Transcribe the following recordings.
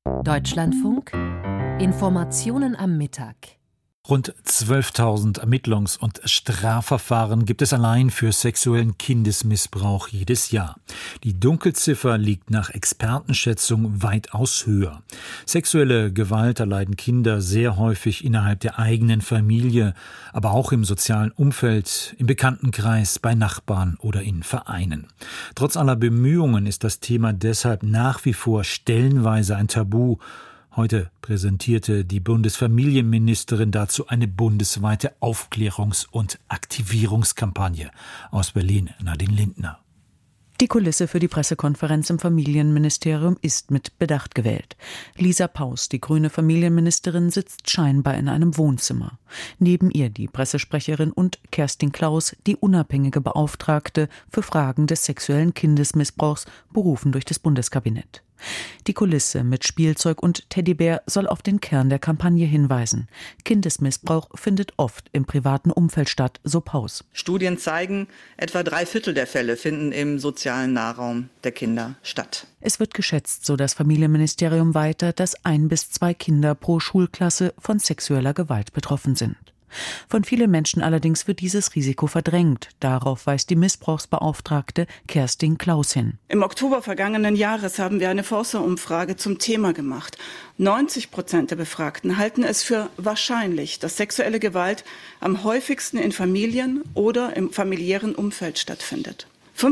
Deutschlandfunk Informationen am Mittag. Rund 12.000 Ermittlungs- und Strafverfahren gibt es allein für sexuellen Kindesmissbrauch jedes Jahr. Die Dunkelziffer liegt nach Expertenschätzung weitaus höher. Sexuelle Gewalt erleiden Kinder sehr häufig innerhalb der eigenen Familie, aber auch im sozialen Umfeld, im Bekanntenkreis, bei Nachbarn oder in Vereinen. Trotz aller Bemühungen ist das Thema deshalb nach wie vor stellenweise ein Tabu. Heute präsentierte die Bundesfamilienministerin dazu eine bundesweite Aufklärungs- und Aktivierungskampagne. Aus Berlin, Nadine Lindner. Die Kulisse für die Pressekonferenz im Familienministerium ist mit Bedacht gewählt. Lisa Paus, die grüne Familienministerin, sitzt scheinbar in einem Wohnzimmer. Neben ihr die Pressesprecherin und Kerstin Klaus, die unabhängige Beauftragte für Fragen des sexuellen Kindesmissbrauchs, berufen durch das Bundeskabinett. Die Kulisse mit Spielzeug und Teddybär soll auf den Kern der Kampagne hinweisen. Kindesmissbrauch findet oft im privaten Umfeld statt, so Paus. Studien zeigen, etwa 3/4 der Fälle finden im sozialen Nahraum der Kinder statt. Es wird geschätzt, so das Familienministerium weiter, dass 1 bis 2 Kinder pro Schulklasse von sexueller Gewalt betroffen sind. Von vielen Menschen allerdings wird dieses Risiko verdrängt. Darauf weist die Missbrauchsbeauftragte Kerstin Klaus hin. Im Oktober vergangenen Jahres haben wir eine Forsa-Umfrage zum Thema gemacht. 90% der Befragten halten es für wahrscheinlich, dass sexuelle Gewalt am häufigsten in Familien oder im familiären Umfeld stattfindet.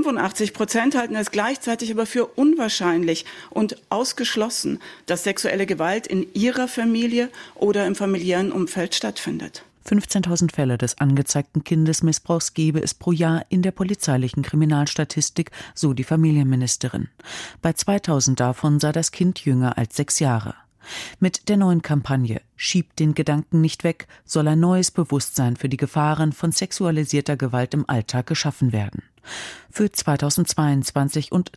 85% halten es gleichzeitig aber für unwahrscheinlich und ausgeschlossen, dass sexuelle Gewalt in ihrer Familie oder im familiären Umfeld stattfindet. 15.000 Fälle des angezeigten Kindesmissbrauchs gebe es pro Jahr in der polizeilichen Kriminalstatistik, so die Familienministerin. Bei 2.000 davon sei das Kind jünger als 6 Jahre. Mit der neuen Kampagne »Schiebt den Gedanken nicht weg« soll ein neues Bewusstsein für die Gefahren von sexualisierter Gewalt im Alltag geschaffen werden. Für 2022 und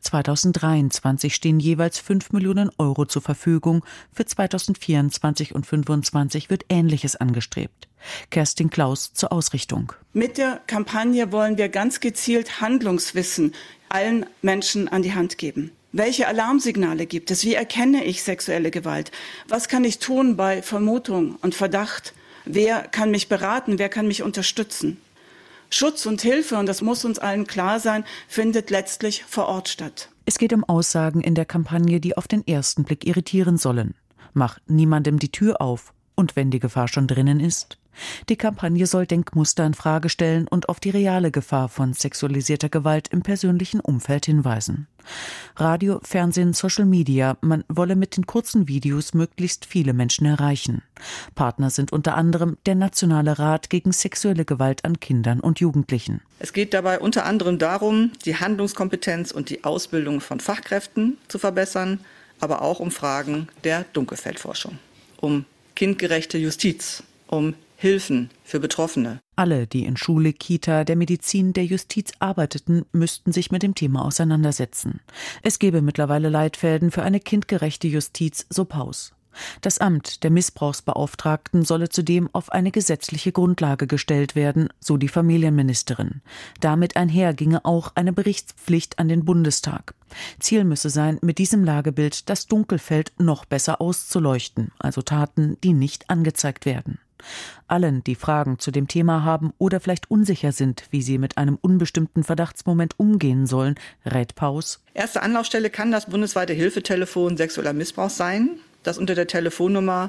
2023 stehen jeweils 5 Millionen Euro zur Verfügung. Für 2024 und 2025 wird Ähnliches angestrebt. Kerstin Klaus zur Ausrichtung. Mit der Kampagne wollen wir ganz gezielt Handlungswissen allen Menschen an die Hand geben. Welche Alarmsignale gibt es? Wie erkenne ich sexuelle Gewalt? Was kann ich tun bei Vermutung und Verdacht? Wer kann mich beraten? Wer kann mich unterstützen? Schutz und Hilfe, und das muss uns allen klar sein, findet letztlich vor Ort statt. Es geht um Aussagen in der Kampagne, die auf den ersten Blick irritieren sollen. Mach niemandem die Tür auf. Und wenn die Gefahr schon drinnen ist? Die Kampagne soll Denkmuster in Frage stellen und auf die reale Gefahr von sexualisierter Gewalt im persönlichen Umfeld hinweisen. Radio, Fernsehen, Social Media, man wolle mit den kurzen Videos möglichst viele Menschen erreichen. Partner sind unter anderem der Nationale Rat gegen sexuelle Gewalt an Kindern und Jugendlichen. Es geht dabei unter anderem darum, die Handlungskompetenz und die Ausbildung von Fachkräften zu verbessern, aber auch um Fragen der Dunkelfeldforschung, um kindgerechte Justiz, um Hilfen für Betroffene. Alle, die in Schule, Kita, der Medizin, der Justiz arbeiteten, müssten sich mit dem Thema auseinandersetzen. Es gebe mittlerweile Leitfäden für eine kindgerechte Justiz, so Paus. Das Amt der Missbrauchsbeauftragten solle zudem auf eine gesetzliche Grundlage gestellt werden, so die Familienministerin. Damit einher ginge auch eine Berichtspflicht an den Bundestag. Ziel müsse sein, mit diesem Lagebild das Dunkelfeld noch besser auszuleuchten, also Taten, die nicht angezeigt werden. Allen, die Fragen zu dem Thema haben oder vielleicht unsicher sind, wie sie mit einem unbestimmten Verdachtsmoment umgehen sollen, rät Paus. Erste Anlaufstelle kann das bundesweite Hilfetelefon sexueller Missbrauch sein, das unter der Telefonnummer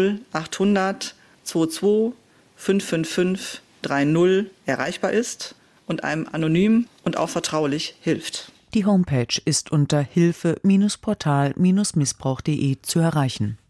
0800 22 555 30 erreichbar ist und einem anonym und auch vertraulich hilft. Die Homepage ist unter hilfe-portal-missbrauch.de zu erreichen.